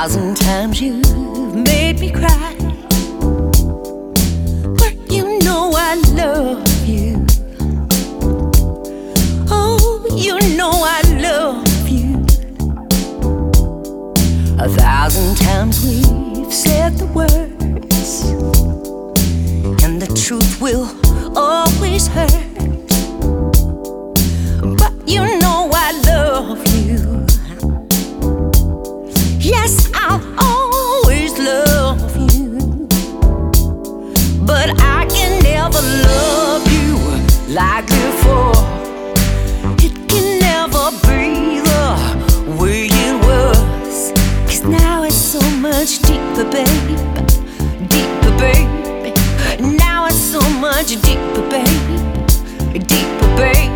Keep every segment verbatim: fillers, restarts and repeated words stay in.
thousand times you've made me cry, but you know I love you. Oh, you know I love you. A thousand times we've said the words, and the truth will always hurt, but you know I love you. Yes, I'll always love you, but I can never love you like before. It can never be the way it was, 'cause now it's so much deeper, babe. Deeper, babe. Now it's so much deeper, babe. Deeper, babe.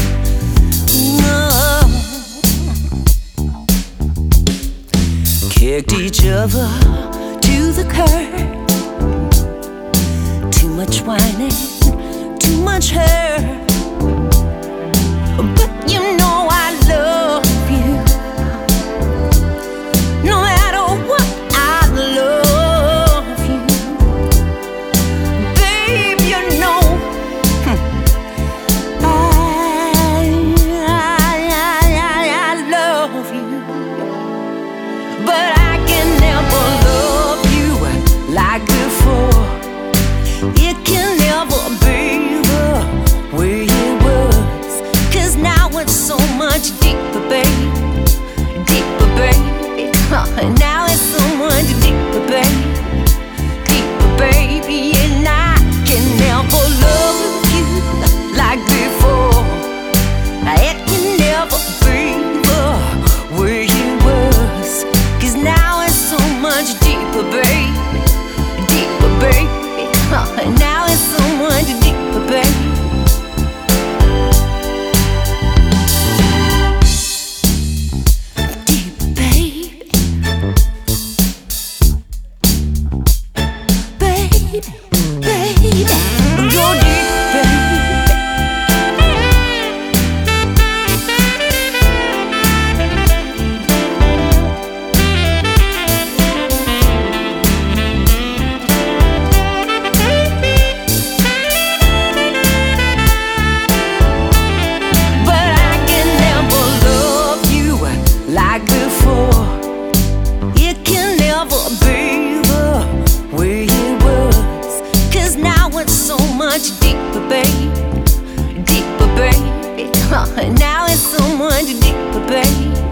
Kicked each other to the curb. Too much whining, too much hurt, but you know I love you. No matter what, I love you. Babe, you know I, I, I, I love you, but I can never love you like before. It can never be the way it was, 'cause now it's so much deeper, babe. Deeper, babe. Now it's so much deeper, babe. Deeper, baby. And I can never love you like before. It can never be the way it was, 'cause now it's so much deeper, babe. Deeper, babe. Now it's so much deeper, babe. Deeper, babe. Babe, baby, go deep, babe. Like before, it can never be the way it was, 'cause now it's so much deeper, babe. Deeper, babe. Now it's so much deeper, babe.